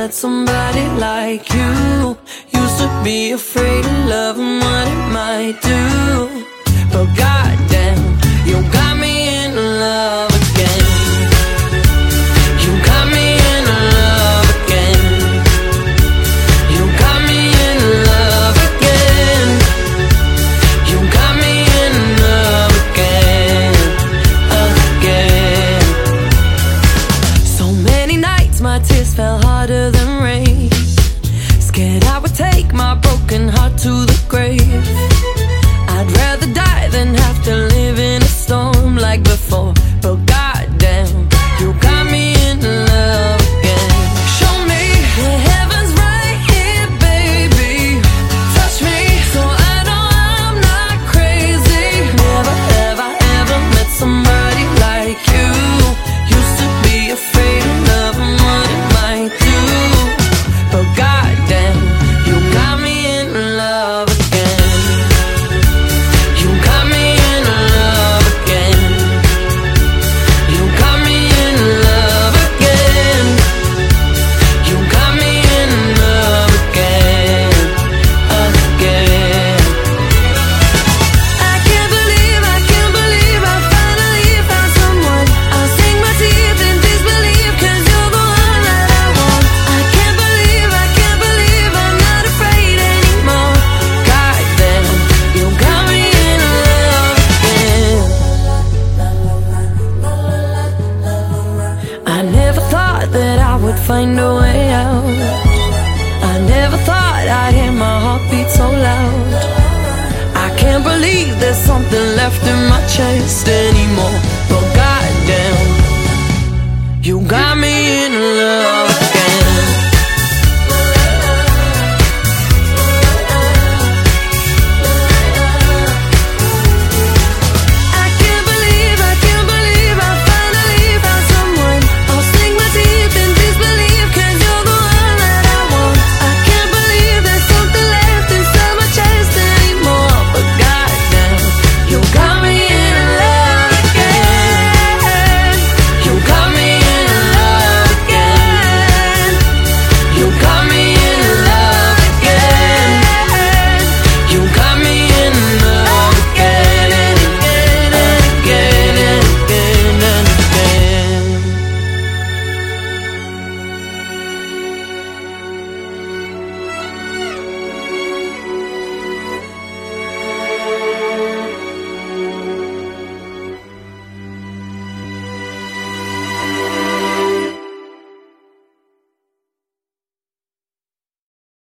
met somebody like you. Used to be afraid of love and what it might do, but goddamn, you got me in love again. You got me in love again. You got me in love again. You got me in love again, again. So many nights my tears fell harder than rain. Scared I would take my broken heart to the grave. I'd rather die than have to live in a storm like before, but goddamn, you got me in love again. Show me the heaven's right here, baby. Touch me so I know I'm not crazy. Never have I ever met somebody like you. Used to be afraid of love and what it might do, but goddamn, you got me in love again. You got me in love again. You got me in love again. You got me in love again, again. I can't believe I finally found someone. I'll sink my teeth in disbelief, 'cause you're the one that I want. I can't believe I'm not afraid anymore. Goddamn, you got me in love again. I never thought that I would find a way out. I never thought I'd hear my heartbeat so loud. I can't believe there's something left in my chest anymore, but goddamn, you got me